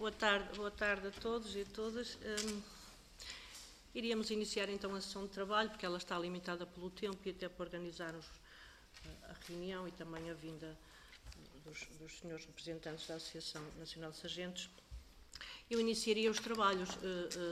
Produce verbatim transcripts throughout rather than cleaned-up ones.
Boa tarde, boa tarde a todos e a todas. Um, iríamos iniciar então a sessão de trabalho, porque ela está limitada pelo tempo e até para organizarmos a reunião e também a vinda dos, dos senhores representantes da Associação Nacional de Sargentos. Eu iniciaria os trabalhos uh,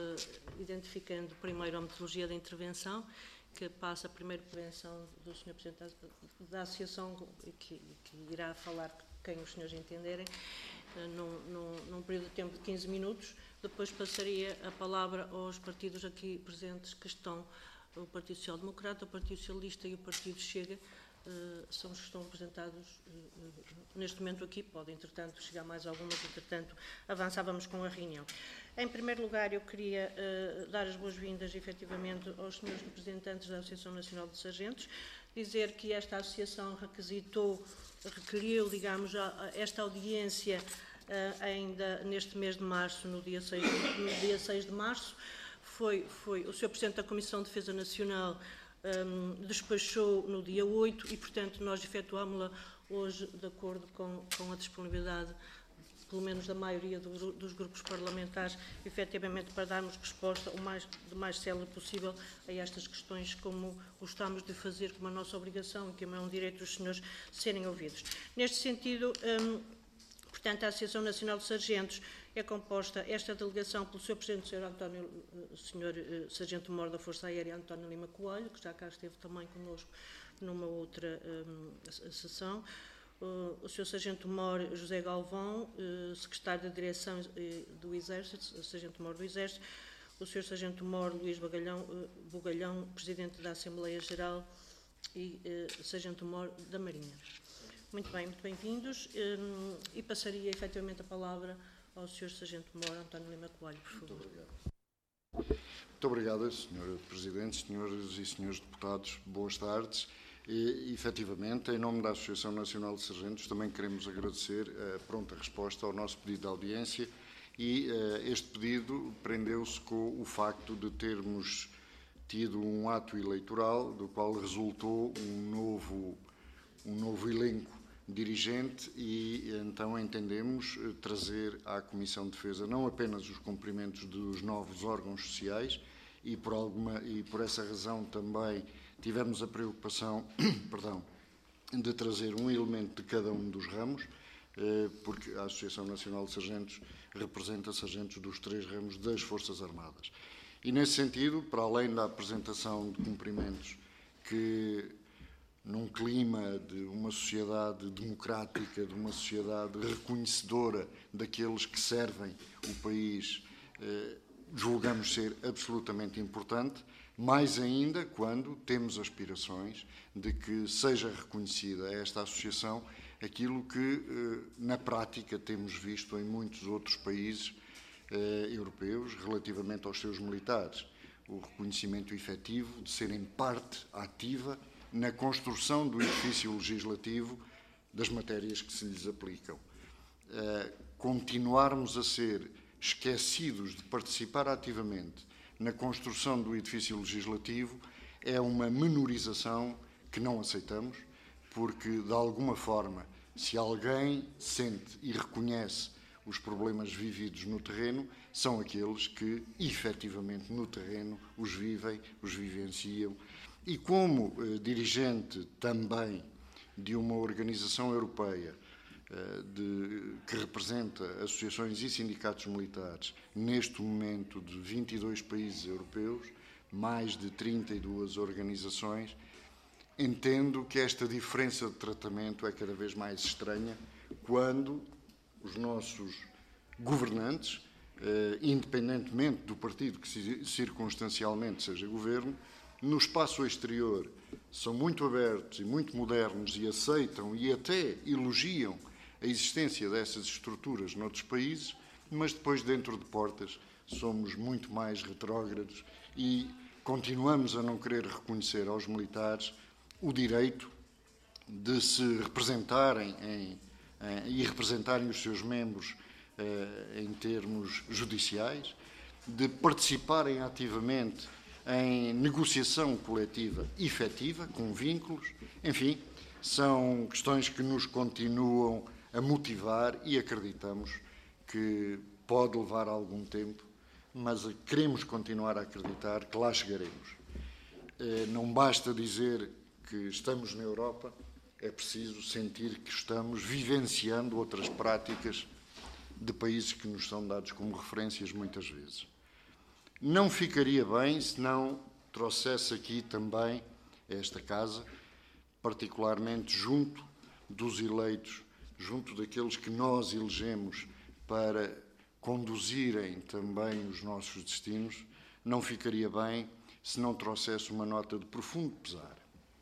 uh, identificando primeiro a metodologia da intervenção, que passa primeiro por intervenção do senhor Presidente da Associação, que, que irá falar quem os senhores entenderem, uh, num, num, num período de tempo de quinze minutos. Depois passaria a palavra aos partidos aqui presentes, que estão o Partido Social Democrata, o Partido Socialista e o Partido Chega. Uh, são os que estão representados uh, uh, neste momento aqui. Pode, entretanto, chegar mais algumas, entretanto, avançávamos com a reunião. Em primeiro lugar, eu queria uh, dar as boas-vindas, efetivamente, aos senhores representantes da Associação Nacional de Sargentos, dizer que esta associação requisitou, requeriu, digamos, a, a esta audiência uh, ainda neste mês de março, no dia seis, no dia seis de março. Foi, foi o senhor Presidente da Comissão de Defesa Nacional Um, despachou no dia oito e, portanto, nós efetuámos-la hoje de acordo com, com a disponibilidade, pelo menos da maioria do, dos grupos parlamentares, efetivamente para darmos resposta o mais, o mais célere possível a estas questões, como gostamos de fazer, como a nossa obrigação e que é um direito dos senhores serem ouvidos. Neste sentido, um, portanto, a Associação Nacional de Sargentos é composta, esta delegação, pelo senhor Presidente, senhor António, senhor Sargento Mor da Força Aérea, António Lima Coelho, que já cá esteve também connosco numa outra um, sessão, uh, o senhor Sargento Mor José Galvão, uh, secretário de Direção uh, do Exército, Sargento Mor do Exército, o senhor Sargento Mor Luís Bagalhão, uh, Bugalhão, Presidente da Assembleia Geral e uh, Sargento Mor da Marinha. Muito bem, muito bem-vindos, um, e passaria efetivamente a palavra ao senhor Sargento Mor António Lima Coelho, por favor. Muito obrigado. Muito obrigada, senhora Presidente, senhoras e senhores deputados, boas tardes. E, efetivamente, em nome da Associação Nacional de Sargentos, também queremos agradecer a pronta resposta ao nosso pedido de audiência e uh, este pedido prendeu-se com o facto de termos tido um ato eleitoral do qual resultou um novo, um novo elenco dirigente e então entendemos trazer à Comissão de Defesa não apenas os cumprimentos dos novos órgãos sociais e por, alguma, e por essa razão também tivemos a preocupação perdão, de trazer um elemento de cada um dos ramos, porque a Associação Nacional de Sargentos representa sargentos dos três ramos das Forças Armadas. E nesse sentido, para além da apresentação de cumprimentos que num clima de uma sociedade democrática, de uma sociedade reconhecedora daqueles que servem o país, eh, julgamos ser absolutamente importante, mais ainda quando temos aspirações de que seja reconhecida esta associação aquilo que, eh, na prática, temos visto em muitos outros países eh, europeus relativamente aos seus militares. O reconhecimento efetivo de serem parte ativa na construção do edifício legislativo das matérias que se lhes aplicam. Uh, continuarmos a ser esquecidos de participar ativamente na construção do edifício legislativo é uma menorização que não aceitamos, porque, de alguma forma, se alguém sente e reconhece os problemas vividos no terreno, são aqueles que, efetivamente, no terreno, os vivem, os vivenciam. E como eh, dirigente também de uma organização europeia eh, de, que representa associações e sindicatos militares, neste momento de vinte e dois países europeus, mais de trinta e duas organizações, entendo que esta diferença de tratamento é cada vez mais estranha quando os nossos governantes, eh, independentemente do partido que circunstancialmente seja governo, no espaço exterior são muito abertos e muito modernos e aceitam e até elogiam a existência dessas estruturas noutros países, mas depois dentro de portas somos muito mais retrógrados e continuamos a não querer reconhecer aos militares o direito de se representarem em, em, e representarem os seus membros eh, em termos judiciais, de participarem ativamente em negociação coletiva efetiva, com vínculos, enfim, são questões que nos continuam a motivar e acreditamos que pode levar algum tempo, mas queremos continuar a acreditar que lá chegaremos. Não basta dizer que estamos na Europa, é preciso sentir que estamos vivenciando outras práticas de países que nos são dados como referências muitas vezes. Não ficaria bem se não trouxesse aqui também esta casa, particularmente junto dos eleitos, junto daqueles que nós elegemos para conduzirem também os nossos destinos, não ficaria bem se não trouxesse uma nota de profundo pesar.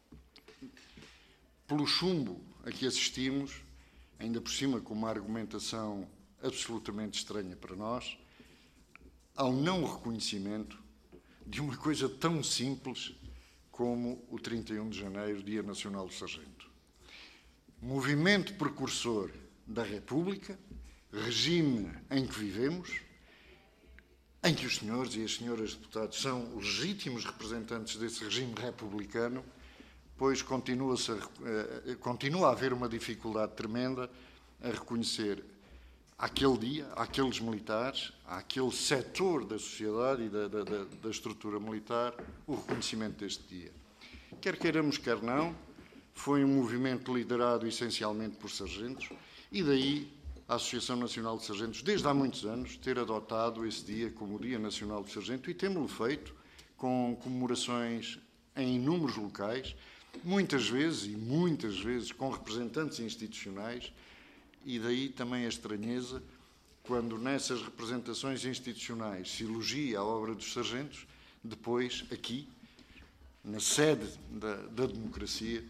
Pelo chumbo a que assistimos, ainda por cima com uma argumentação absolutamente estranha para nós, ao não reconhecimento de uma coisa tão simples como o trinta e um de janeiro, Dia Nacional do Sargento. Movimento precursor da República, regime em que vivemos, em que os senhores e as senhoras deputados são os legítimos representantes desse regime republicano, pois continua-se a, continua a haver uma dificuldade tremenda a reconhecer àquele dia, àqueles militares, àquele setor da sociedade e da, da, da estrutura militar, o reconhecimento deste dia. Quer queiramos, quer não, foi um movimento liderado essencialmente por sargentos e daí a Associação Nacional de Sargentos, desde há muitos anos, ter adotado esse dia como o Dia Nacional do Sargento e temos-lo feito com comemorações em inúmeros locais, muitas vezes e muitas vezes com representantes institucionais, e daí também a estranheza quando nessas representações institucionais se elogia a obra dos sargentos, depois aqui, na sede da, da democracia,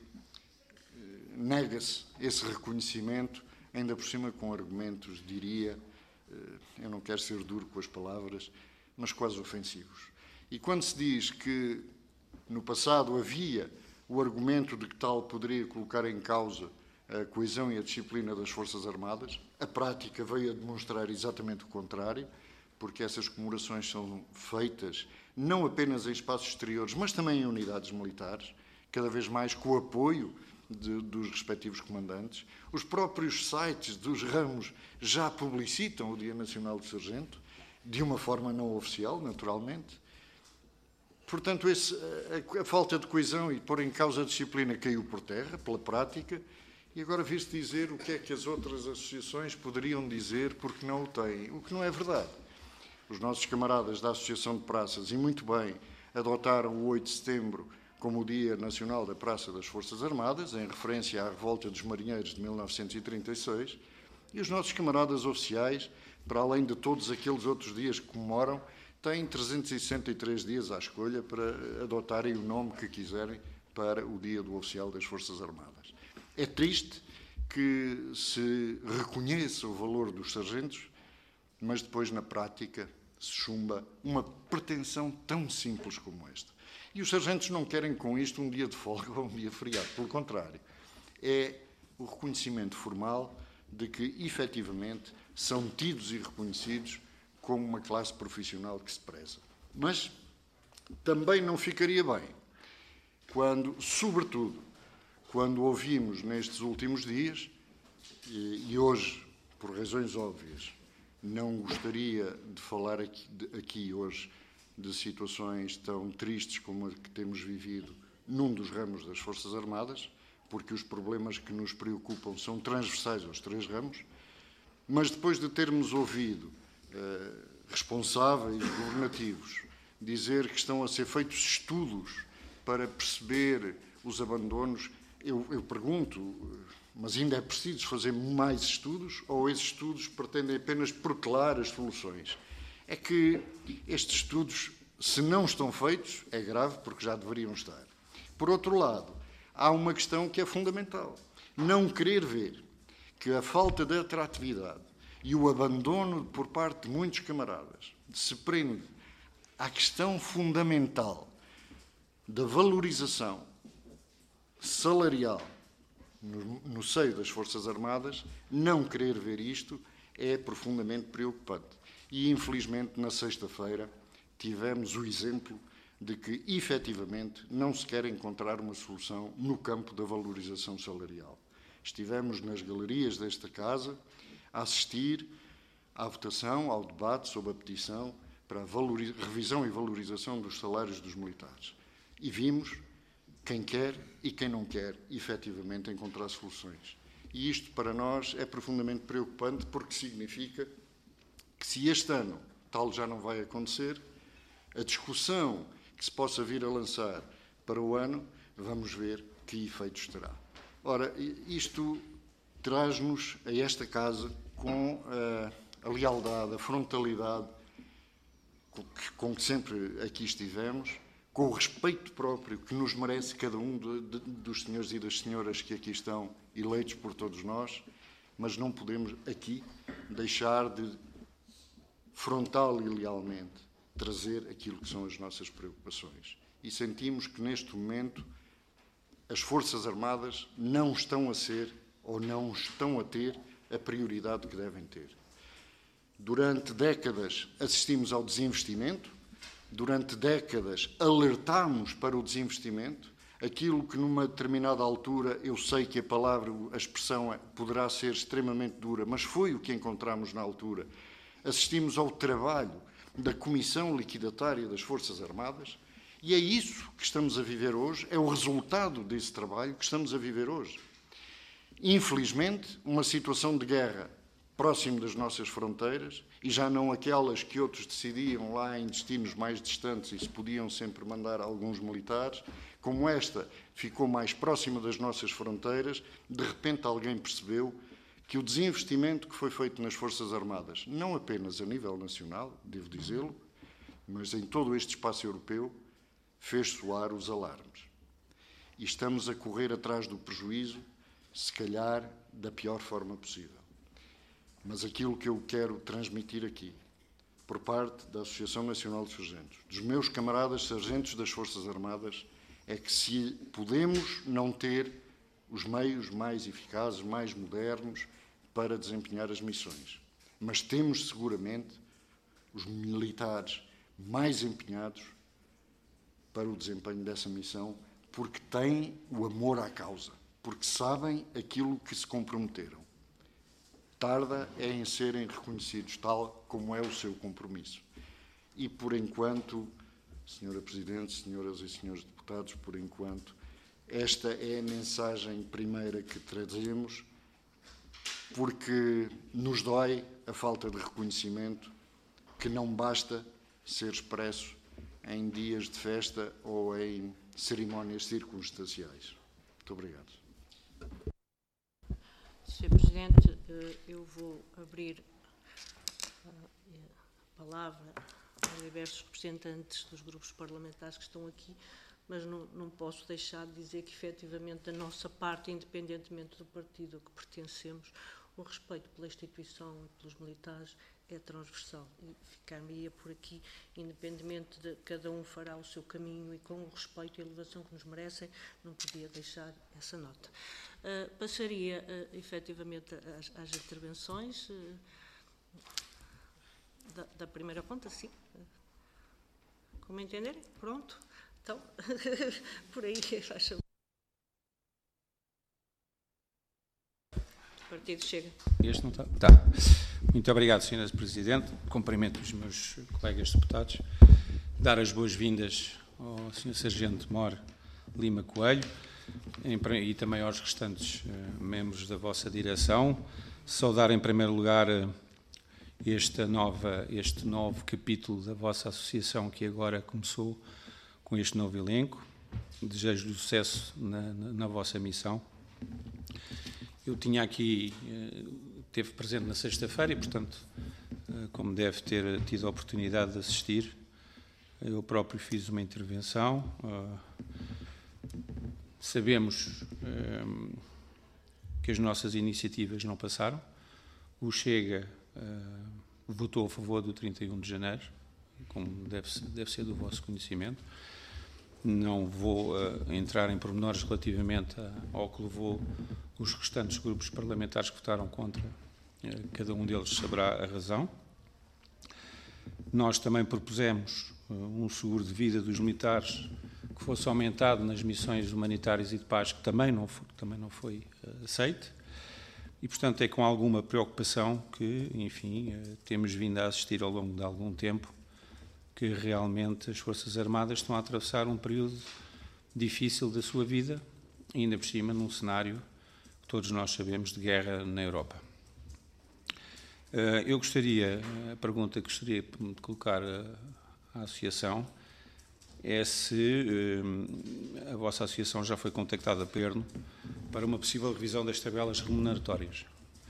nega-se esse reconhecimento, ainda por cima com argumentos, diria, eu não quero ser duro com as palavras, mas quase ofensivos. E quando se diz que no passado havia o argumento de que tal poderia colocar em causa a coesão e a disciplina das Forças Armadas, a prática veio a demonstrar exatamente o contrário, porque essas comemorações são feitas não apenas em espaços exteriores, mas também em unidades militares, cada vez mais com o apoio de, dos respectivos comandantes. Os próprios sites dos ramos já publicitam o Dia Nacional do Sargento, de uma forma não oficial, naturalmente. Portanto, esse, a, a falta de coesão e pôr em causa a disciplina caiu por terra, pela prática, e agora vir-se dizer o que é que as outras associações poderiam dizer porque não o têm, o que não é verdade. Os nossos camaradas da Associação de Praças, e muito bem, adotaram o oito de setembro como o Dia Nacional da Praça das Forças Armadas, em referência à Revolta dos Marinheiros de mil novecentos e trinta e seis, e os nossos camaradas oficiais, para além de todos aqueles outros dias que comemoram, têm trezentos e sessenta e três dias à escolha para adotarem o nome que quiserem para o Dia do Oficial das Forças Armadas. É triste que se reconheça o valor dos sargentos, mas depois, na prática, se chumba uma pretensão tão simples como esta. E os sargentos não querem com isto um dia de folga ou um dia feriado. Pelo contrário, é o reconhecimento formal de que, efetivamente, são tidos e reconhecidos como uma classe profissional que se preza. Mas também não ficaria bem quando, sobretudo, quando ouvimos nestes últimos dias, e, e hoje, por razões óbvias, não gostaria de falar aqui, de, aqui hoje de situações tão tristes como a que temos vivido num dos ramos das Forças Armadas, porque os problemas que nos preocupam são transversais aos três ramos, mas depois de termos ouvido eh, responsáveis governativos dizer que estão a ser feitos estudos para perceber os abandonos, eu, eu pergunto, mas ainda é preciso fazer mais estudos ou esses estudos pretendem apenas protelar as soluções? É que estes estudos, se não estão feitos, é grave porque já deveriam estar. Por outro lado, há uma questão que é fundamental. Não querer ver que a falta de atratividade e o abandono por parte de muitos camaradas se prende à questão fundamental da valorização salarial no, no seio das Forças Armadas, não querer ver isto é profundamente preocupante. E, infelizmente, na sexta-feira, tivemos o exemplo de que, efetivamente, não se quer encontrar uma solução no campo da valorização salarial. Estivemos nas galerias desta casa a assistir à votação, ao debate sobre a petição para a revisão e valorização dos salários dos militares. E vimos quem quer e quem não quer, efetivamente, encontrar soluções. E isto, para nós, é profundamente preocupante, porque significa que, se este ano tal já não vai acontecer, a discussão que se possa vir a lançar para o ano, vamos ver que efeitos terá. Ora, isto traz-nos a esta casa com a, a lealdade, a frontalidade com que, com que sempre aqui estivemos, com o respeito próprio que nos merece cada um de, de, dos senhores e das senhoras que aqui estão eleitos por todos nós, mas não podemos aqui deixar de, frontal e lealmente, trazer aquilo que são as nossas preocupações. E sentimos que, neste momento, as Forças Armadas não estão a ser ou não estão a ter a prioridade que devem ter. Durante décadas assistimos ao desinvestimento, durante décadas alertámos para o desinvestimento, aquilo que numa determinada altura, eu sei que a palavra, a expressão poderá ser extremamente dura, mas foi o que encontramos na altura. Assistimos ao trabalho da Comissão Liquidatária das Forças Armadas, e é isso que estamos a viver hoje, é o resultado desse trabalho que estamos a viver hoje. Infelizmente, uma situação de guerra próximo das nossas fronteiras, e já não aquelas que outros decidiam lá em destinos mais distantes e se podiam sempre mandar alguns militares, como esta ficou mais próxima das nossas fronteiras, de repente alguém percebeu que o desinvestimento que foi feito nas Forças Armadas, não apenas a nível nacional, devo dizê-lo, mas em todo este espaço europeu, fez soar os alarmes. E estamos a correr atrás do prejuízo, se calhar da pior forma possível. Mas aquilo que eu quero transmitir aqui, por parte da Associação Nacional de Sargentos, dos meus camaradas sargentos das Forças Armadas, é que se podemos não ter os meios mais eficazes, mais modernos, para desempenhar as missões, mas temos seguramente os militares mais empenhados para o desempenho dessa missão, porque têm o amor à causa, porque sabem aquilo que se comprometeram. Tarda é em serem reconhecidos, tal como é o seu compromisso. E, por enquanto, senhora Presidente, senhoras e senhores deputados, por enquanto, esta é a mensagem primeira que trazemos, porque nos dói a falta de reconhecimento, que não basta ser expresso em dias de festa ou em cerimónias circunstanciais. Muito obrigado. senhor Presidente, eu vou abrir a palavra a diversos representantes dos grupos parlamentares que estão aqui, mas não, não posso deixar de dizer que, efetivamente, da nossa parte, independentemente do partido a que pertencemos, o respeito pela instituição e pelos militares é transversal. E ficar-me-ia por aqui, independentemente de cada um fará o seu caminho e com o respeito e a elevação que nos merecem, não podia deixar essa nota. Uh, passaria, uh, efetivamente, às, às intervenções uh, da, da primeira conta, sim. Uh, como entenderem? Pronto. Então, por aí, faz favor. O Partido Chega. Este não está? Tá. Muito obrigado, senhora Presidente. Cumprimento os meus colegas deputados. Dar as boas-vindas ao senhor Sargento Mor Lima Coelho e também aos restantes uh, membros da vossa direção. Saudar, em primeiro lugar, uh, esta nova, este novo capítulo da vossa associação que agora começou com este novo elenco. Desejo-lhe sucesso na, na, na vossa missão. Eu tinha aqui, esteve presente na sexta-feira e, portanto, como deve ter tido a oportunidade de assistir, eu próprio fiz uma intervenção. Sabemos que as nossas iniciativas não passaram. O Chega votou a favor do trinta e um de janeiro, como deve, deve ser do vosso conhecimento. Não vou uh, entrar em pormenores relativamente a, ao que levou os restantes grupos parlamentares que votaram contra. Uh, cada um deles saberá a razão. Nós também propusemos uh, um seguro de vida dos militares que fosse aumentado nas missões humanitárias e de paz, que também não foi, também não foi uh, aceito. E, portanto, é com alguma preocupação que, enfim, temos vindo a assistir ao longo de algum tempo que realmente as Forças Armadas estão a atravessar um período difícil da sua vida, ainda por cima num cenário que todos nós sabemos de guerra na Europa. Eu gostaria, a pergunta que gostaria de colocar à Associação é se a vossa Associação já foi contactada pelo Governo para uma possível revisão das tabelas remuneratórias.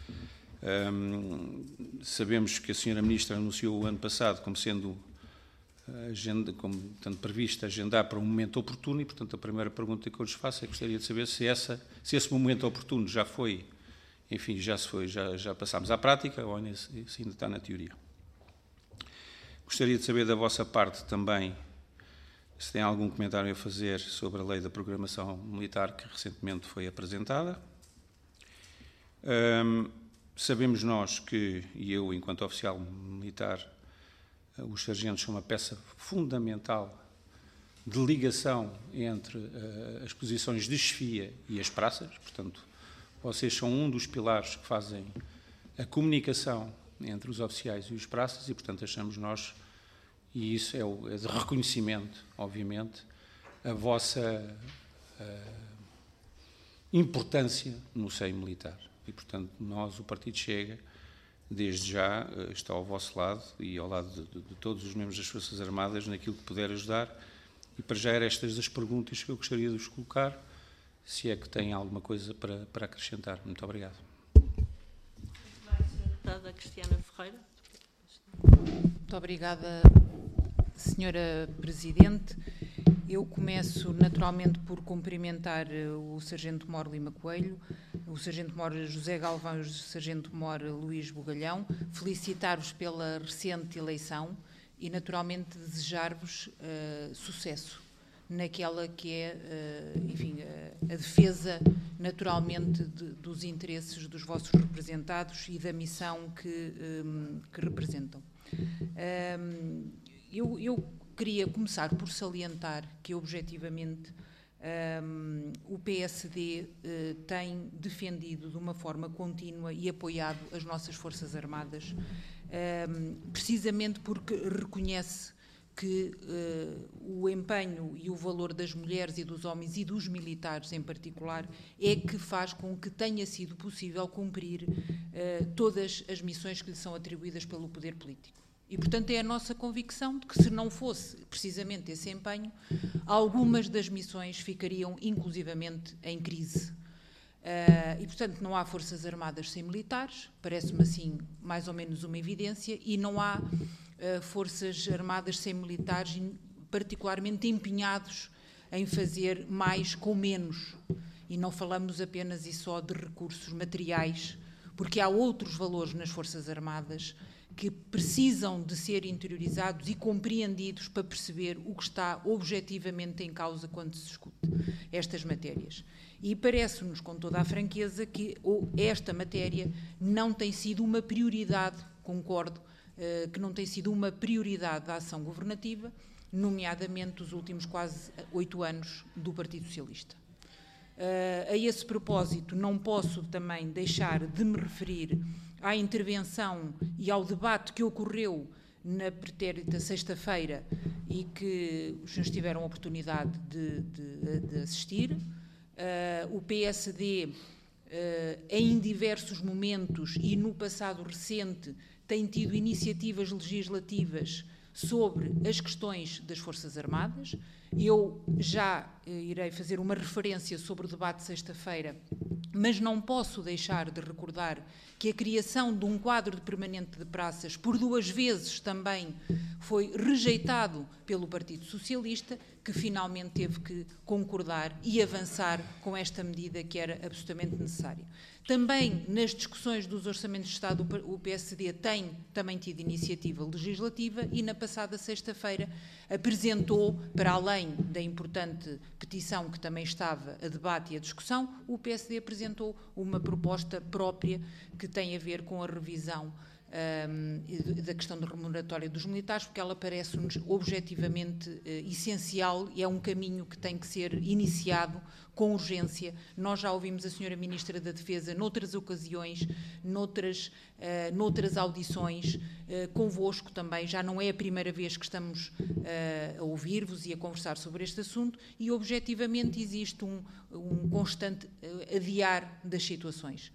Sabemos que a senhora Ministra anunciou o ano passado como sendo agenda, como tanto prevista, agendar para um momento oportuno e, portanto, a primeira pergunta que eu lhes faço é que gostaria de saber se, essa, se esse momento oportuno já foi, enfim, já se foi, já, já passámos à prática ou ainda, se ainda está na teoria. Gostaria de saber da vossa parte também se tem algum comentário a fazer sobre a Lei da Programação Militar que recentemente foi apresentada. Um, sabemos nós que, e eu, enquanto oficial militar, os sargentos são uma peça fundamental de ligação entre uh, as posições de chefia e as praças. Portanto, vocês são um dos pilares que fazem a comunicação entre os oficiais e os praças e, portanto, achamos nós, e isso é, o, é de reconhecimento, obviamente, a vossa uh, importância no seio militar. E, portanto, nós, o Partido Chega, desde já está ao vosso lado e ao lado de, de, de todos os membros das Forças Armadas naquilo que puder ajudar. E para já eram estas as perguntas que eu gostaria de vos colocar, se é que têm alguma coisa para, para acrescentar. Muito obrigado. Muito bem, senhora Deputada Cristiana Ferreira. Muito obrigada, senhora Presidente. Eu começo naturalmente por cumprimentar o Sargento-Mor Lima Coelho, o Sargento-Mor José Galvão e o Sargento-Mor Luís Bugalhão, felicitar-vos pela recente eleição e naturalmente desejar-vos uh, sucesso naquela que é, uh, enfim, uh, a defesa naturalmente de, dos interesses dos vossos representados e da missão que, um, que representam. Um, eu, eu queria começar por salientar que, objetivamente, um, o P S D uh, tem defendido de uma forma contínua e apoiado as nossas Forças Armadas, um, precisamente porque reconhece que uh, o empenho e o valor das mulheres e dos homens e dos militares em particular é que faz com que tenha sido possível cumprir uh, todas as missões que lhe são atribuídas pelo poder político. E, portanto, é a nossa convicção de que, se não fosse precisamente esse empenho, algumas das missões ficariam inclusivamente em crise. Uh, e, portanto, não há Forças Armadas sem militares, parece-me assim mais ou menos uma evidência, e não há uh, Forças Armadas sem militares particularmente empenhados em fazer mais com menos. E não falamos apenas e só de recursos materiais, porque há outros valores nas Forças Armadas que precisam de ser interiorizados e compreendidos para perceber o que está objetivamente em causa quando se discute estas matérias. E parece-nos, com toda a franqueza, que esta matéria não tem sido uma prioridade, concordo, que não tem sido uma prioridade da ação governativa, nomeadamente os últimos quase oito anos do Partido Socialista. A esse propósito, não posso também deixar de me referir à intervenção e ao debate que ocorreu na pretérita sexta-feira e que os senhores tiveram a oportunidade de, de, de assistir. Uh, o P S D, uh, em diversos momentos e no passado recente, tem tido iniciativas legislativas sobre as questões das Forças Armadas. Eu já uh, irei fazer uma referência sobre o debate de sexta-feira, mas não posso deixar de recordar que a criação de um quadro de permanente de praças, por duas vezes também, foi rejeitado pelo Partido Socialista, que finalmente teve que concordar e avançar com esta medida que era absolutamente necessária. Também nas discussões dos orçamentos de Estado, o P S D tem também tido iniciativa legislativa e na passada sexta-feira apresentou, para além da importante petição que também estava a debate e a discussão, o P S D apresentou uma proposta própria que tem a ver com a revisão um, da questão da remuneratória dos militares, porque ela parece-nos objetivamente uh, essencial e é um caminho que tem que ser iniciado com urgência. Nós já ouvimos a senhora Ministra da Defesa noutras ocasiões, noutras, uh, noutras audições, uh, convosco também. Já não é a primeira vez que estamos uh, a ouvir-vos e a conversar sobre este assunto e, objetivamente, existe um, um constante uh, adiar das situações.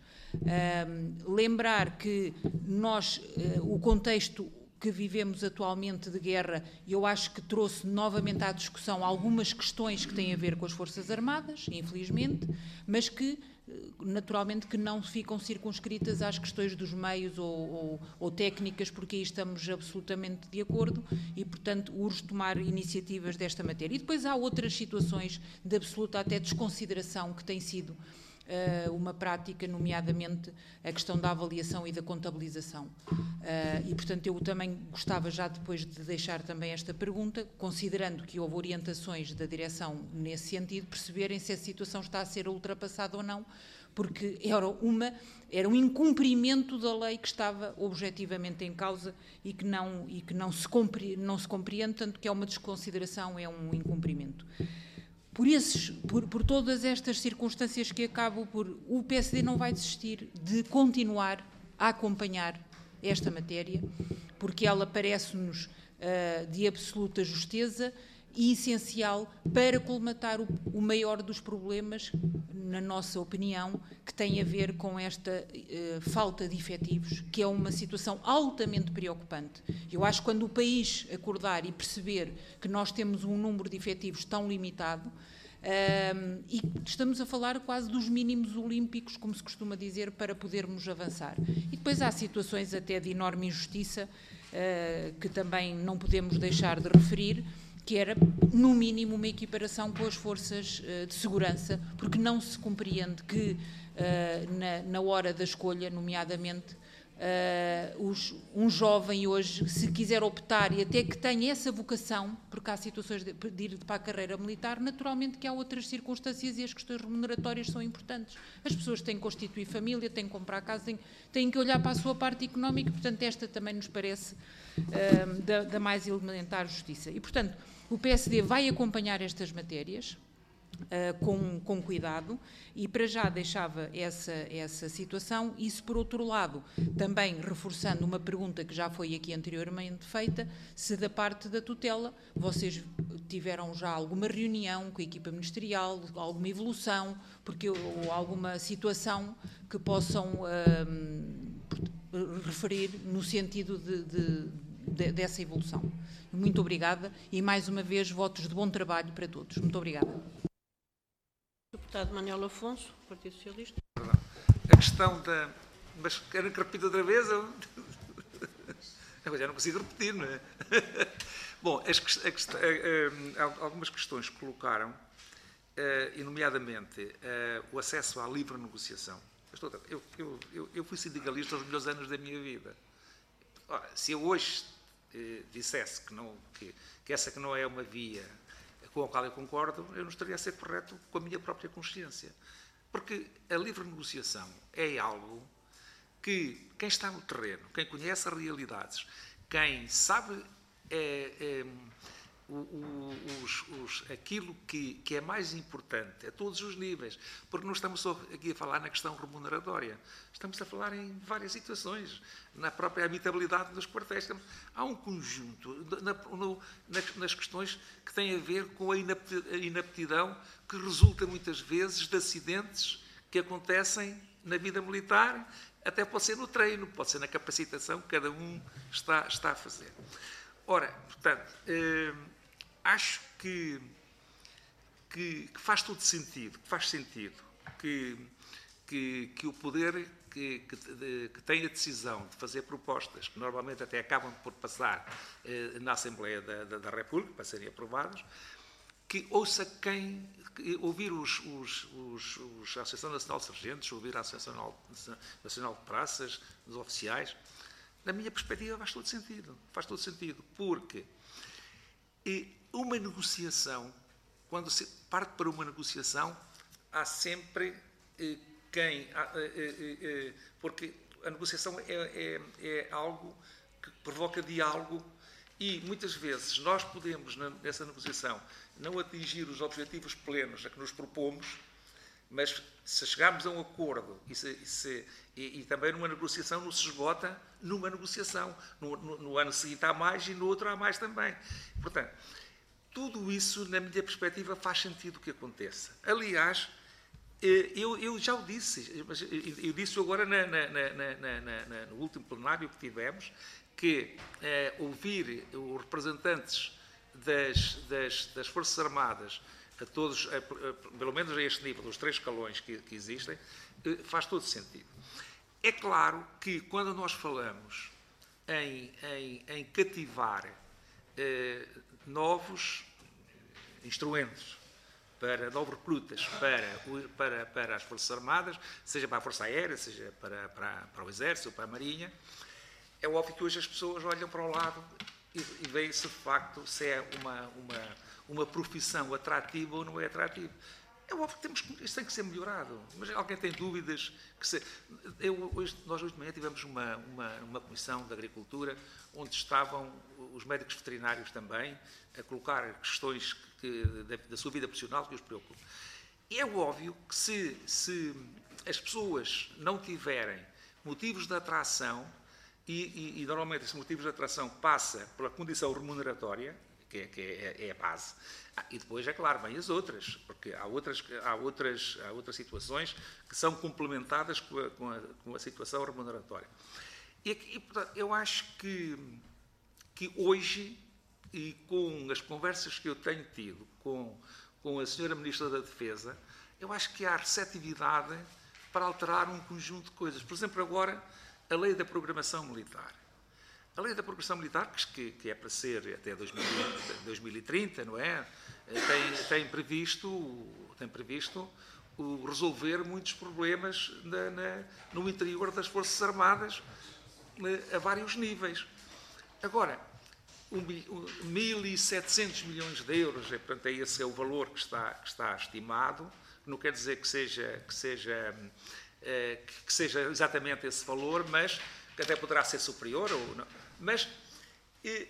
Uh, lembrar que nós, uh, o contexto que vivemos atualmente de guerra, eu acho que trouxe novamente à discussão algumas questões que têm a ver com as Forças Armadas, infelizmente, mas que, naturalmente, que não ficam circunscritas às questões dos meios ou, ou, ou técnicas, porque aí estamos absolutamente de acordo e, portanto, urge tomar iniciativas desta matéria. E depois há outras situações de absoluta até desconsideração que têm sido Uh, uma prática, nomeadamente a questão da avaliação e da contabilização. Uh, e, portanto, eu também gostava já depois de deixar também esta pergunta, considerando que houve orientações da direção nesse sentido, perceberem se a situação está a ser ultrapassada ou não, porque era, uma, era um incumprimento da lei que estava objetivamente em causa e que não, e que não, se, compre, não se compreende, tanto que é uma desconsideração, é um incumprimento. Por, esses, por, por todas estas circunstâncias que acabo por... O P S D não vai desistir de continuar a acompanhar esta matéria, porque ela parece-nos uh, de absoluta justeza e essencial para colmatar o, o maior dos problemas, na nossa opinião, que tem a ver com esta uh, falta de efetivos, que é uma situação altamente preocupante. Eu acho que quando o país acordar e perceber que nós temos um número de efetivos tão limitado, um, e estamos a falar quase dos mínimos olímpicos, como se costuma dizer, para podermos avançar. E depois há situações até de enorme injustiça, uh, que também não podemos deixar de referir, que era, no mínimo, uma equiparação com as forças uh, de segurança, porque não se compreende que, uh, na, na hora da escolha, nomeadamente, uh, os, um jovem hoje, se quiser optar, e até que tenha essa vocação, porque há situações de, de ir para a carreira militar, naturalmente que há outras circunstâncias e as questões remuneratórias são importantes. As pessoas têm que constituir família, têm que comprar casa, têm, têm que olhar para a sua parte económica, portanto, esta também nos parece uh, da, da mais elementar justiça. E, portanto, o P S D vai acompanhar estas matérias uh, com, com cuidado e para já deixava essa, essa situação. Isso, por outro lado, também reforçando uma pergunta que já foi aqui anteriormente feita, se da parte da tutela vocês tiveram já alguma reunião com a equipa ministerial, alguma evolução, porque, ou alguma situação que possam uh, referir no sentido de, de, de, dessa evolução. Muito obrigada e, mais uma vez, votos de bom trabalho para todos. Muito obrigada. Deputado Manuel Afonso, Partido Socialista. A questão da... Mas querem que repita outra vez? Eu... Agora já não consigo repetir, não é? Bom, as, a, a, a, algumas questões que colocaram, uh, e nomeadamente uh, o acesso à livre negociação. Eu, eu, eu, eu fui sindicalista aos melhores anos da minha vida. Ora, se eu hoje dissesse que, não, que, que essa que não é uma via com a qual eu concordo, eu não estaria a ser correto com a minha própria consciência. Porque a livre negociação é algo que quem está no terreno, quem conhece as realidades, quem sabe é, é, o, o, os, os, aquilo que, que é mais importante a todos os níveis, porque não estamos só aqui a falar na questão remuneratória, estamos a falar em várias situações, na própria habitabilidade dos quartéis. Há um conjunto na, no, nas, nas questões que têm a ver com a inaptidão que resulta muitas vezes de acidentes que acontecem na vida militar, até pode ser no treino, pode ser na capacitação que cada um está, está a fazer. Ora, portanto, eh, acho que, que, que faz todo sentido, que faz sentido que, que, que o poder que, que, de, que tem a decisão de fazer propostas, que normalmente até acabam por passar eh, na Assembleia da, da, da República, para serem aprovadas, que ouça quem, que, ouvir os, os, os, os, a Associação Nacional de Sargentos, ouvir a Associação Nacional de Praças, dos oficiais. Na minha perspectiva faz todo sentido, faz todo sentido, porque e uma negociação, quando se parte para uma negociação, há sempre eh, quem, eh, eh, eh, porque a negociação é, é, é algo que provoca diálogo e muitas vezes nós podemos, nessa negociação, não atingir os objetivos plenos a que nos propomos, mas se chegarmos a um acordo e, se, e, se, e, e também numa negociação não se esgota numa negociação. No, no, no ano seguinte há mais e no outro há mais também. Portanto, tudo isso, na minha perspectiva, faz sentido que aconteça. Aliás, eu, eu já o disse, eu disse agora na, na, na, na, na, no último plenário que tivemos, que eh, ouvir os representantes das, das, das Forças Armadas, a todos, a, a, pelo menos a este nível, dos três escalões que, que existem, eh, faz todo sentido. É claro que quando nós falamos em, em, em cativar eh, novos instrumentos, para novos recrutas para, para, para as Forças Armadas, seja para a Força Aérea, seja para, para, para o Exército, para a Marinha, é óbvio que hoje as pessoas olham para o lado e, e veem-se de facto se é uma, uma, uma profissão atrativa ou não é atrativa. É óbvio que temos, isto tem que ser melhorado, mas alguém tem dúvidas? Que se, eu, hoje, nós hoje de manhã tivemos uma, uma, uma comissão de Agricultura onde estavam os médicos veterinários também a colocar questões que, da, da sua vida profissional que os preocupam. E é óbvio que se, se as pessoas não tiverem motivos de atração, e, e, e normalmente esses motivos de atração passa pela condição remuneratória, que é, que é, é a base. Ah, e depois, é claro, vêm as outras, porque há outras, há outras, há outras situações que são complementadas com a, com a, com a situação remuneratória. E, e portanto, eu acho que, que hoje, e com as conversas que eu tenho tido com, com a senhora Ministra da Defesa, eu acho que há receptividade para alterar um conjunto de coisas. Por exemplo, agora, a Lei da Programação Militar. A Lei da Programação Militar, que, que é para ser até dois mil e trinta, não é? Tem, tem previsto, tem previsto o resolver muitos problemas na, na, no interior das Forças Armadas a vários níveis. Agora, mil e setecentos milhões de euros, é, portanto, é esse é o valor que está, que está estimado, não quer dizer que seja, que, seja, que seja exatamente esse valor, mas que até poderá ser superior ou não. Mas, e,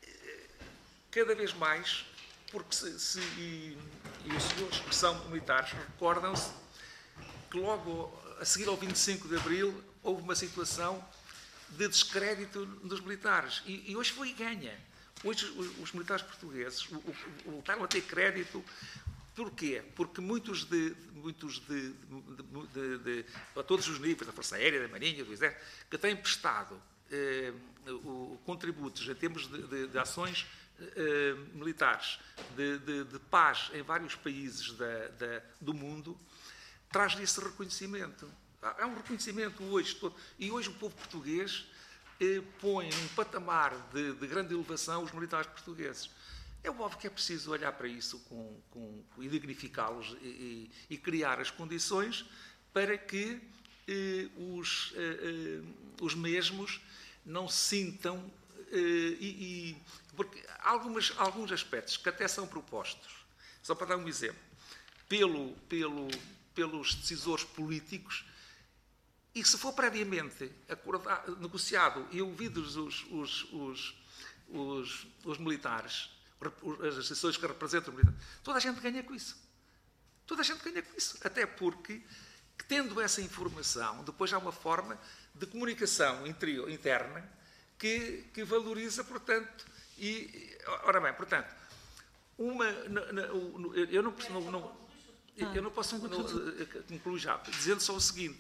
cada vez mais, porque se, se e, e os senhores que são militares recordam-se que logo a seguir ao vinte e cinco de Abril houve uma situação de descrédito dos militares. E, e hoje foi ganha. Hoje os, os militares portugueses voltaram a ter crédito. Porquê? Porque muitos de, muitos de, de, de, de, a todos os níveis, da Força Aérea, da Marinha, do Exército, que têm prestado eh, o, contributos em termos de, de, de ações eh, militares, de, de, de paz em vários países da, da, do mundo, traz-lhe esse reconhecimento. Há um reconhecimento hoje, todo, e hoje o povo português eh, põe um patamar de, de grande elevação os militares portugueses. É óbvio que é preciso olhar para isso com, com, e dignificá-los e, e, e criar as condições para que eh, os, eh, eh, os mesmos não se sintam... Eh, e, e, porque há algumas, alguns aspectos que até são propostos, só para dar um exemplo, pelo, pelo, pelos decisores políticos, e se for previamente acordado, negociado e ouvidos os, os, os, os, os militares, as associações que representam o militar, toda a gente ganha com isso. Toda a gente ganha com isso. Até porque, tendo essa informação, depois há uma forma de comunicação interior, interna que, que valoriza, portanto, e, ora bem, portanto, uma, eu não, não, não, eu não posso concluir já, dizendo só o seguinte,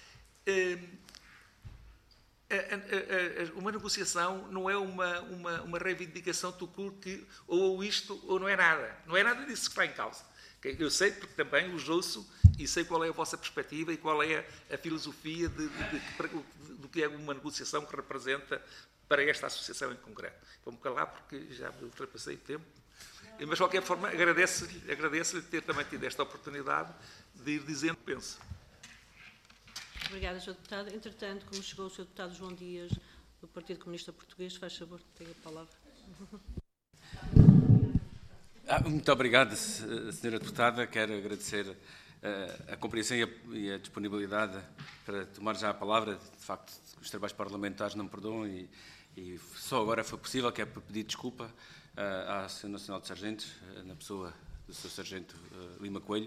uma negociação não é uma, uma, uma reivindicação do que ou isto ou não é nada. Não é nada disso que está em causa. Eu sei, porque também os ouço e sei qual é a vossa perspectiva e qual é a, a filosofia de, de, de, do que é uma negociação que representa para esta associação em concreto. Vou-me calar porque já me ultrapassei o tempo. Mas, de qualquer forma, agradeço-lhe agradeço ter também tido esta oportunidade de ir dizendo o que penso. Obrigada, senhor Deputado. Entretanto, como chegou o senhor Deputado João Dias, do Partido Comunista Português, faz favor, tenha a palavra. Ah, muito obrigado, senhora Deputada. Quero agradecer uh, a compreensão e a, e a disponibilidade para tomar já a palavra. De facto, os trabalhos parlamentares não me perdoam e, e só agora foi possível, que é para pedir desculpa uh, à Associação Nacional de Sargentos, uh, na pessoa do senhor Sargento uh, Lima Coelho,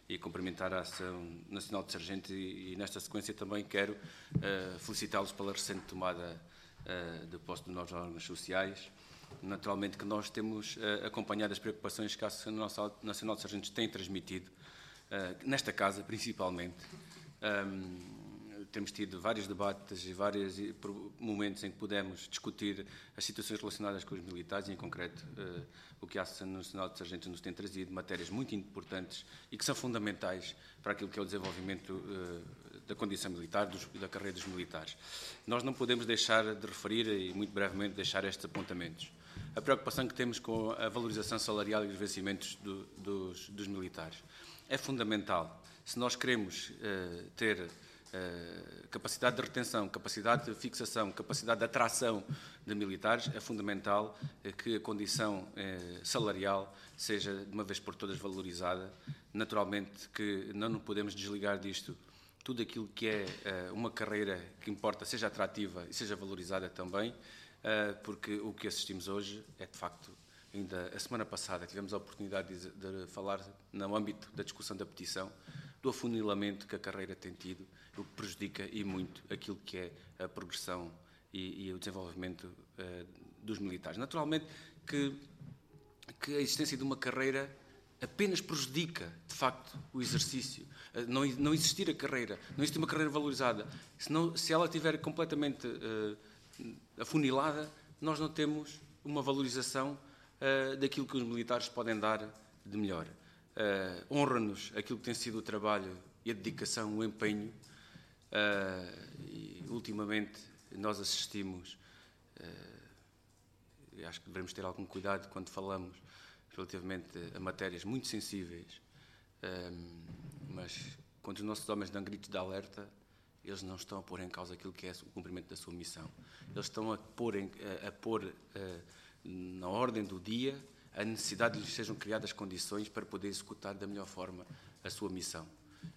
e cumprimentar a Ação Nacional de Sargento e, e nesta sequência também quero uh, felicitá-los pela recente tomada uh, de posse dos novos órgãos sociais. Naturalmente que nós temos uh, acompanhado as preocupações que a Ação Nacional de Sargentos tem transmitido, uh, nesta casa principalmente. Um, temos tido vários debates e vários momentos em que pudemos discutir as situações relacionadas com os militares, e em concreto uh, o que a Ação Nacional de Sargentos nos tem trazido, matérias muito importantes e que são fundamentais para aquilo que é o desenvolvimento uh, da condição militar e da carreira dos militares. Nós não podemos deixar de referir, e muito brevemente deixar estes apontamentos. A preocupação que temos com a valorização salarial e os vencimentos do, dos, dos militares. É fundamental. Se nós queremos uh, ter uh, capacidade de retenção, capacidade de fixação, capacidade de atração de militares, é fundamental uh, que a condição uh, salarial seja de uma vez por todas valorizada. Naturalmente que não nos podemos desligar disto. Tudo aquilo que é uh, uma carreira que importa seja atrativa e seja valorizada também, uh, porque o que assistimos hoje é, de facto, ainda a semana passada tivemos a oportunidade de, de falar no âmbito da discussão da petição, do afunilamento que a carreira tem tido, o que prejudica e muito aquilo que é a progressão e, e o desenvolvimento uh, dos militares. Naturalmente que, que a existência de uma carreira apenas prejudica, de facto, o exercício. Não, não existir a carreira, não existir uma carreira valorizada. Se, não, se ela estiver completamente uh, afunilada, nós não temos uma valorização uh, daquilo que os militares podem dar de melhor. Uh, honra-nos aquilo que tem sido o trabalho e a dedicação, o empenho. Uh, e, ultimamente, nós assistimos, uh, e acho que devemos ter algum cuidado quando falamos relativamente a matérias muito sensíveis, um, mas quando os nossos homens dão gritos de alerta, eles não estão a pôr em causa aquilo que é o cumprimento da sua missão. Eles estão a pôr, em, a, a pôr uh, na ordem do dia a necessidade de lhes sejam criadas condições para poder executar da melhor forma a sua missão.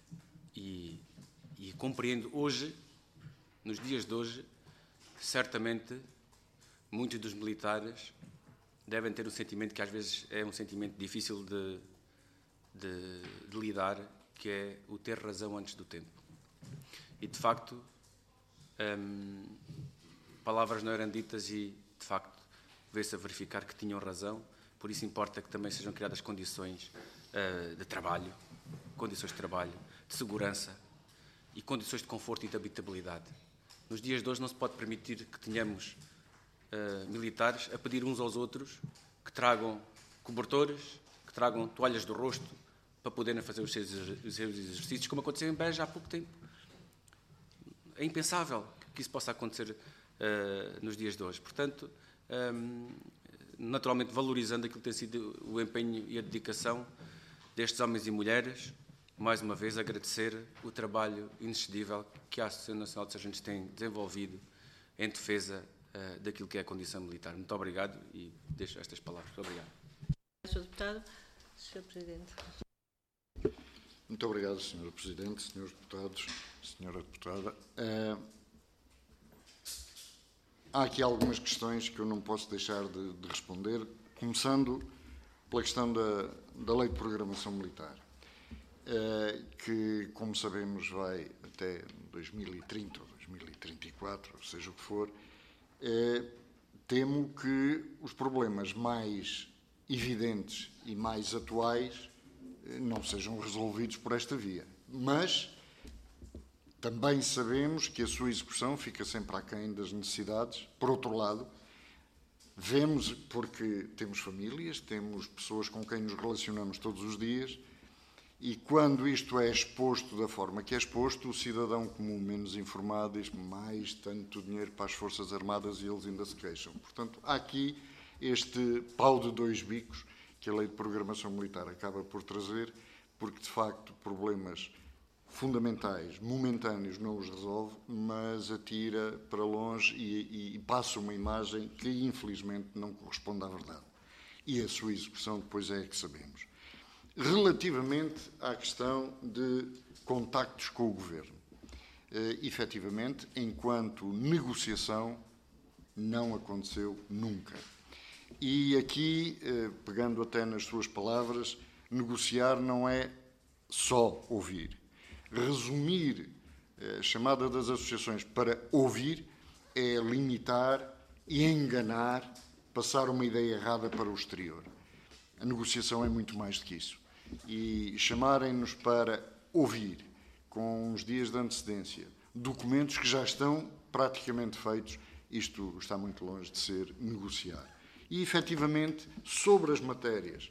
E, e compreendo hoje, nos dias de hoje, certamente muitos dos militares devem ter um sentimento que às vezes é um sentimento difícil de, de, de lidar, que é o ter razão antes do tempo. E, de facto, hum, palavras não eram ditas e, de facto, veio-se a verificar que tinham razão, por isso importa que também sejam criadas condições uh, de trabalho, condições de trabalho, de segurança e condições de conforto e de habitabilidade. Nos dias de hoje não se pode permitir que tenhamos Uh, militares a pedir uns aos outros que tragam cobertores, que tragam toalhas do rosto para poderem fazer os seus, os seus exercícios, como aconteceu em Beja há pouco tempo. É impensável que isso possa acontecer uh, nos dias de hoje. Portanto, um, naturalmente valorizando aquilo que tem sido o empenho e a dedicação destes homens e mulheres, mais uma vez agradecer o trabalho inexcedível que a Associação Nacional de Sargentos tem desenvolvido em defesa uh, daquilo que é a condição militar. Muito obrigado e deixo estas palavras. Muito obrigado. senhor Deputado. senhor Presidente. Muito obrigado, senhora Presidente, senhores Deputados, senhora Deputada. Uh, há aqui algumas questões que eu não posso deixar de, de responder, começando pela questão da, da Lei de Programação Militar, uh, que, como sabemos, vai até dois mil e trinta ou dois mil e trinta e quatro, ou seja o que for. Uh, temo que os problemas mais evidentes e mais atuais não sejam resolvidos por esta via. Mas também sabemos que a sua execução fica sempre aquém das necessidades. Por outro lado, vemos, porque temos famílias, temos pessoas com quem nos relacionamos todos os dias, e quando isto é exposto da forma que é exposto, o cidadão comum menos informado diz mais tanto dinheiro para as Forças Armadas e eles ainda se queixam. Portanto, há aqui este pau de dois bicos que a Lei de Programação Militar acaba por trazer, porque, de facto, problemas fundamentais, momentâneos, não os resolve, mas atira para longe e, e, e passa uma imagem que, infelizmente, não corresponde à verdade. E a sua execução depois é que sabemos. Relativamente à questão de contactos com o Governo, eh, efetivamente, enquanto negociação, não aconteceu nunca. E aqui, pegando até nas suas palavras, negociar não é só ouvir. Resumir a chamada das associações para ouvir é limitar e enganar, passar uma ideia errada para o exterior. A negociação é muito mais do que isso. E chamarem-nos para ouvir, com uns dias de antecedência, documentos que já estão praticamente feitos, isto está muito longe de ser negociar. E, efetivamente, sobre as matérias,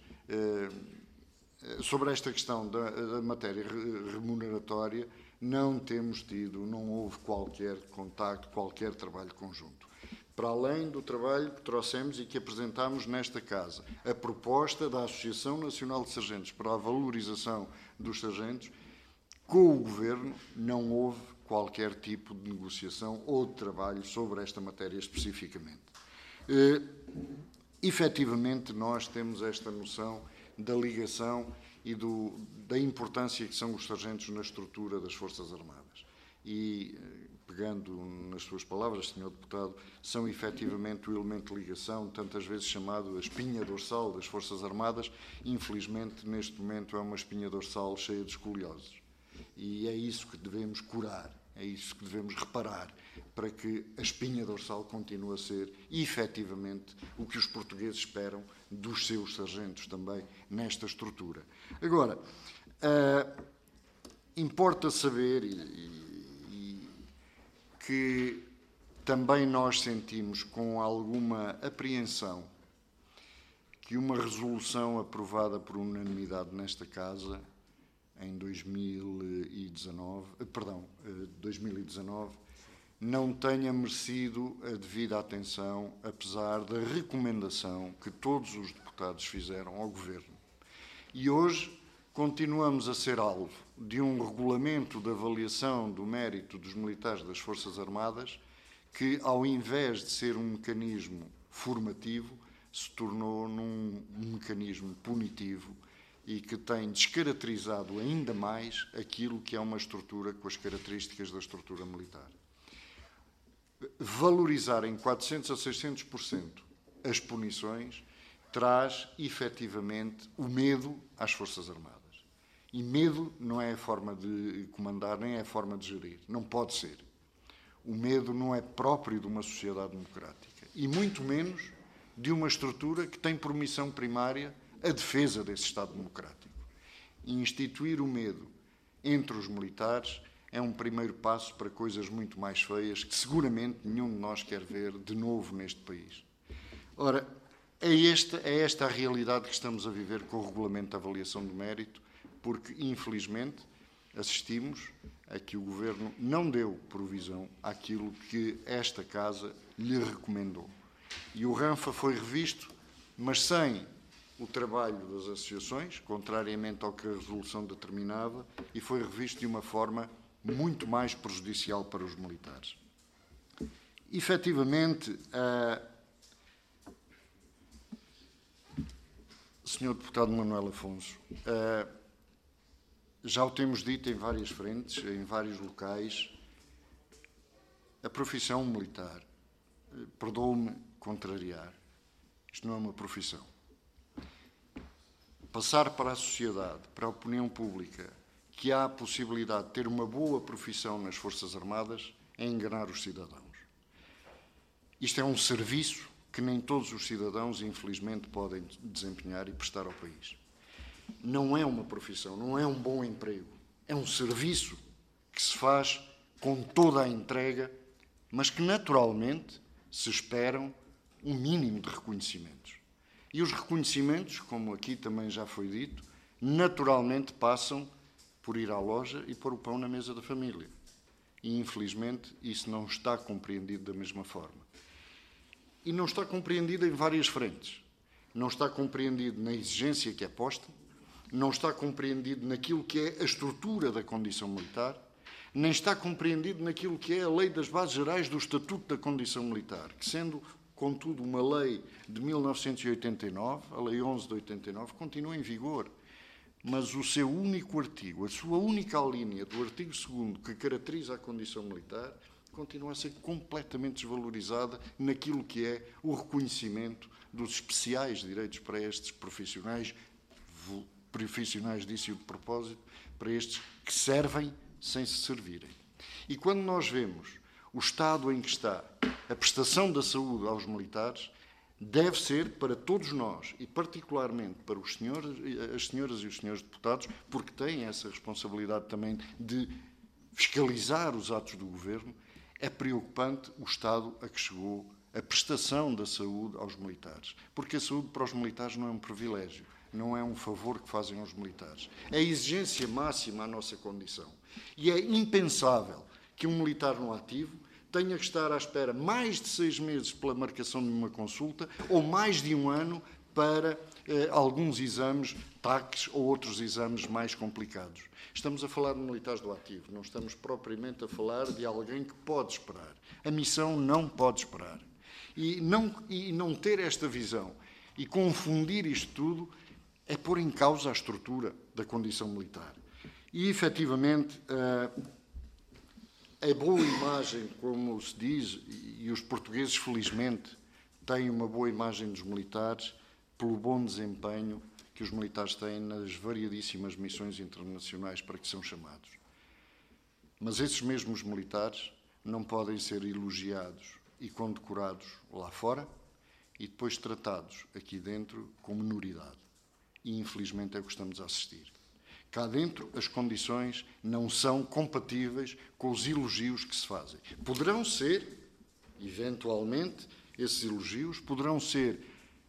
sobre esta questão da, da matéria remuneratória, não temos tido, não houve qualquer contacto, qualquer trabalho conjunto. Para além do trabalho que trouxemos e que apresentámos nesta Casa, a proposta da Associação Nacional de Sargentos para a valorização dos sargentos, com o Governo não houve qualquer tipo de negociação ou de trabalho sobre esta matéria especificamente. Eh, efetivamente, nós temos esta noção da ligação e do, da importância que são os sargentos na estrutura das Forças Armadas. E, pegando nas suas palavras, senhor Deputado, são efetivamente o elemento de ligação, tantas vezes chamado a espinha dorsal das Forças Armadas. Infelizmente, neste momento, é uma espinha dorsal cheia de escolioses. E é isso que devemos curar, é isso que devemos reparar, para que a espinha dorsal continue a ser, efetivamente, o que os portugueses esperam dos seus sargentos também nesta estrutura. Agora, uh, importa saber e, e, que também nós sentimos com alguma apreensão que uma resolução aprovada por unanimidade nesta Casa em dois mil e dezanove, perdão, dois mil e dezanove, não tenha merecido a devida atenção, apesar da recomendação que todos os deputados fizeram ao Governo. E hoje continuamos a ser alvo de um regulamento de avaliação do mérito dos militares das Forças Armadas que, ao invés de ser um mecanismo formativo, se tornou num mecanismo punitivo e que tem descaracterizado ainda mais aquilo que é uma estrutura com as características da estrutura militar. Valorizar em quatrocentos a seiscentos por cento as punições traz, efetivamente, o medo às Forças Armadas. E medo não é a forma de comandar, nem é a forma de gerir. Não pode ser. O medo não é próprio de uma sociedade democrática. E muito menos de uma estrutura que tem por missão primária a defesa desse Estado democrático. E instituir o medo entre os militares é um primeiro passo para coisas muito mais feias que seguramente nenhum de nós quer ver de novo neste país. Ora, é esta, é esta a realidade que estamos a viver com o Regulamento de Avaliação do Mérito, porque, infelizmente, assistimos a que o Governo não deu provisão àquilo que esta Casa lhe recomendou. E o RANFA foi revisto, mas sem o trabalho das associações, contrariamente ao que a resolução determinava, e foi revisto de uma forma muito mais prejudicial para os militares. Efetivamente, a... senhor Deputado Manuel Afonso, a... já o temos dito em várias frentes, em vários locais, a profissão militar, perdoe-me contrariar, isto não é uma profissão. Passar para a sociedade, para a opinião pública, que há a possibilidade de ter uma boa profissão nas Forças Armadas, é enganar os cidadãos. Isto é um serviço que nem todos os cidadãos, infelizmente, podem desempenhar e prestar ao país. Não é uma profissão, não é um bom emprego. É um serviço que se faz com toda a entrega, mas que, naturalmente, se esperam um mínimo de reconhecimentos. E os reconhecimentos, como aqui também já foi dito, naturalmente passam por ir à loja e pôr o pão na mesa da família. E, infelizmente, isso não está compreendido da mesma forma. E não está compreendido em várias frentes. Não está compreendido na exigência que é posta, não está compreendido naquilo que é a estrutura da condição militar, nem está compreendido naquilo que é a Lei das Bases Gerais do Estatuto da Condição Militar, que, sendo, contudo, uma lei de mil novecentos e oitenta e nove, a Lei onze de oitenta e nove, continua em vigor. Mas o seu único artigo, a sua única linha do artigo segundo que caracteriza a condição militar, continua a ser completamente desvalorizada naquilo que é o reconhecimento dos especiais direitos para estes profissionais profissionais disso e de propósito, para estes que servem sem se servirem. E quando nós vemos o estado em que está a prestação da saúde aos militares, deve ser para todos nós, e particularmente para os senhores, as senhoras e os senhores deputados, porque têm essa responsabilidade também de fiscalizar os atos do Governo, é preocupante o estado a que chegou a prestação da saúde aos militares. Porque a saúde para os militares não é um privilégio, não é um favor que fazem aos militares. É a exigência máxima à nossa condição. E é impensável que um militar no ativo tenha que estar à espera mais de seis meses pela marcação de uma consulta ou mais de um ano para eh, alguns exames, T A Cs ou outros exames mais complicados. Estamos a falar de militares do ativo, não estamos propriamente a falar de alguém que pode esperar. A missão não pode esperar. E não, e não ter esta visão e confundir isto tudo é pôr em causa a estrutura da condição militar. E, efetivamente, a boa imagem, como se diz, e os portugueses, felizmente, têm uma boa imagem dos militares pelo bom desempenho que os militares têm nas variadíssimas missões internacionais para que são chamados. Mas esses mesmos militares não podem ser elogiados e condecorados lá fora e depois tratados aqui dentro com minoridade. E, infelizmente, é o que estamos a assistir. Cá dentro, as condições não são compatíveis com os elogios que se fazem. Poderão ser, eventualmente, esses elogios poderão ser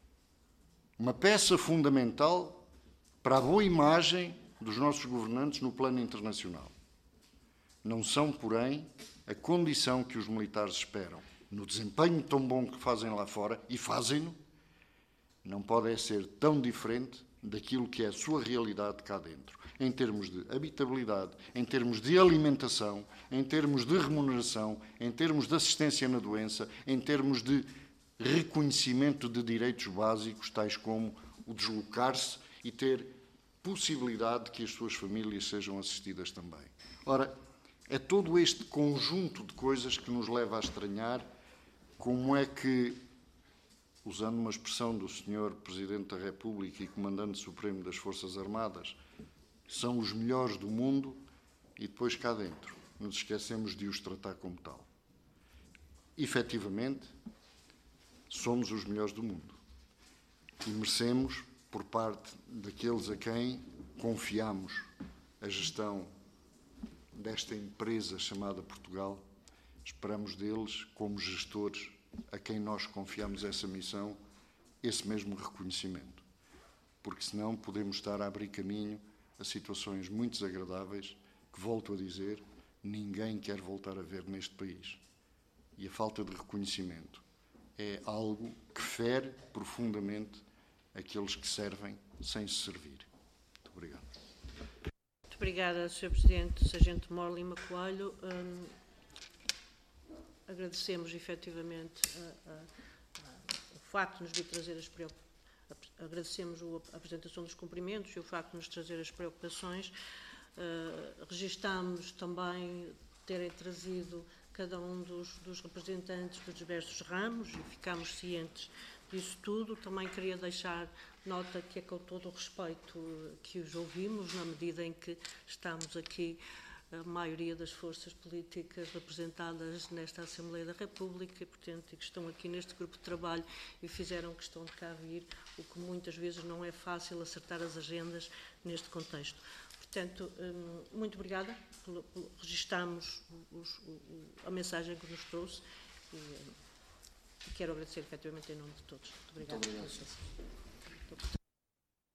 uma peça fundamental para a boa imagem dos nossos governantes no plano internacional. Não são, porém, a condição que os militares esperam. No desempenho tão bom que fazem lá fora, e fazem-no, não pode ser tão diferente daquilo que é a sua realidade cá dentro, em termos de habitabilidade, em termos de alimentação, em termos de remuneração, em termos de assistência na doença, em termos de reconhecimento de direitos básicos, tais como o deslocar-se e ter possibilidade de que as suas famílias sejam assistidas também. Ora, é todo este conjunto de coisas que nos leva a estranhar como é que, usando uma expressão do senhor Presidente da República e Comandante Supremo das Forças Armadas, são os melhores do mundo e depois cá dentro nos esquecemos de os tratar como tal. Efetivamente, somos os melhores do mundo e merecemos, por parte daqueles a quem confiamos a gestão desta empresa chamada Portugal, esperamos deles, como gestores a quem nós confiamos essa missão, esse mesmo reconhecimento. Porque senão podemos estar a abrir caminho a situações muito desagradáveis que, volto a dizer, ninguém quer voltar a ver neste país. E a falta de reconhecimento é algo que fere profundamente aqueles que servem sem se servir. Muito obrigado. Muito obrigada, senhor Presidente. Sargento Mor Lima Coelho. Hum, agradecemos efetivamente a, a, a, o facto de nos vir trazer as preocupações. Agradecemos a apresentação dos cumprimentos e o facto de nos trazer as preocupações. Uh, registamos também terem trazido cada um dos, dos representantes dos diversos ramos e ficamos cientes disso tudo. Também queria deixar nota que é com todo o respeito que os ouvimos, na medida em que estamos aqui a maioria das forças políticas representadas nesta Assembleia da República e, portanto, que estão aqui neste grupo de trabalho e fizeram questão de cá vir, o que muitas vezes não é fácil acertar as agendas neste contexto. Portanto, muito obrigada, registamos os, a mensagem que nos trouxe e, e quero agradecer efetivamente em nome de todos. Muito obrigada. Muito obrigado.